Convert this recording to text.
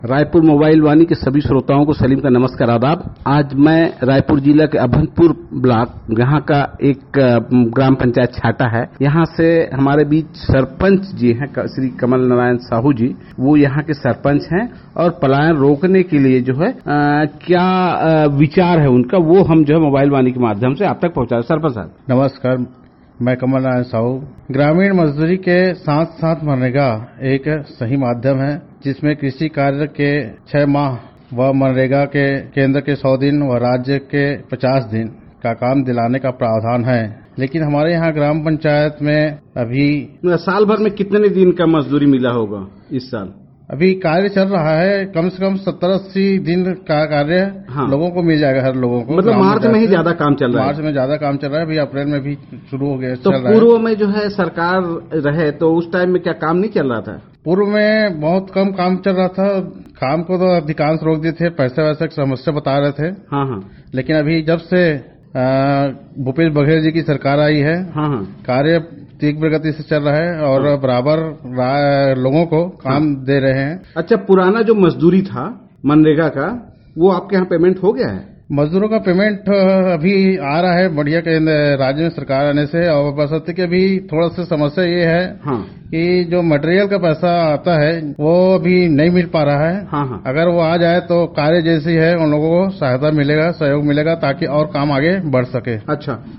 Raipur mobile वाणी के सभी श्रोताओं को सलीम का नमस्कार आदाब। आज मैं रायपुर जिला के अभनपुर ब्लॉक यहाँ का एक ग्राम पंचायत छाटा है। यहाँ से हमारे बीच सरपंच जी हैं श्री कमल नारायण साहू जी, वो यहाँ के सरपंच हैं और पलायन रोकने के लिए जो है क्या विचार है उनका, वो हम जो है मोबाइल वाणी के माध्यम से आप तक पहुँचा रहे। सरपंच साहब नमस्कार, मैं कमल नारायण साहू। ग्रामीण मजदूरी के साथ साथ मनरेगा एक सही माध्यम है जिसमें कृषि कार्य के 6 माह व मनरेगा के केंद्र के 100 दिन व राज्य के 50 दिन का काम दिलाने का प्रावधान है। लेकिन हमारे यहाँ ग्राम पंचायत में अभी साल भर में कितने दिन का मजदूरी मिला होगा इस साल? अभी कार्य चल रहा है, कम से कम 70-80 दिन का कार्य लोगों को मिल जाएगा, हर लोगों को। मतलब मार्च में ही ज्यादा काम चल रहा है। मार्च में ज्यादा काम चल रहा है, अभी अप्रैल में भी शुरू हो गया। तो पूर्व में जो है सरकार रहे तो उस टाइम में क्या काम नहीं चल रहा था? पूर्व में बहुत कम काम चल रहा था, काम को तो अधिकांश रोक दिए थे, पैसे वैसे की समस्या बता रहे थे। हाँ। लेकिन अभी जब से भूपेश बघेल जी की सरकार आई है, कार्य तीव्र गति से चल रहा है और बराबर लोगों को काम दे रहे हैं। अच्छा, पुराना जो मजदूरी था मनरेगा का, वो आपके यहाँ पेमेंट हो गया है? मजदूरों का पेमेंट अभी आ रहा है बढ़िया के राज्य में सरकार आने से। और बस कि अभी थोड़ा सा समस्या ये है कि जो मटेरियल का पैसा आता है वो अभी नहीं मिल पा रहा है। अगर वो आ जाए तो कार्य जैसी है उन लोगों को सहायता मिलेगा, सहयोग मिलेगा ताकि और काम आगे बढ़ सके। अच्छा,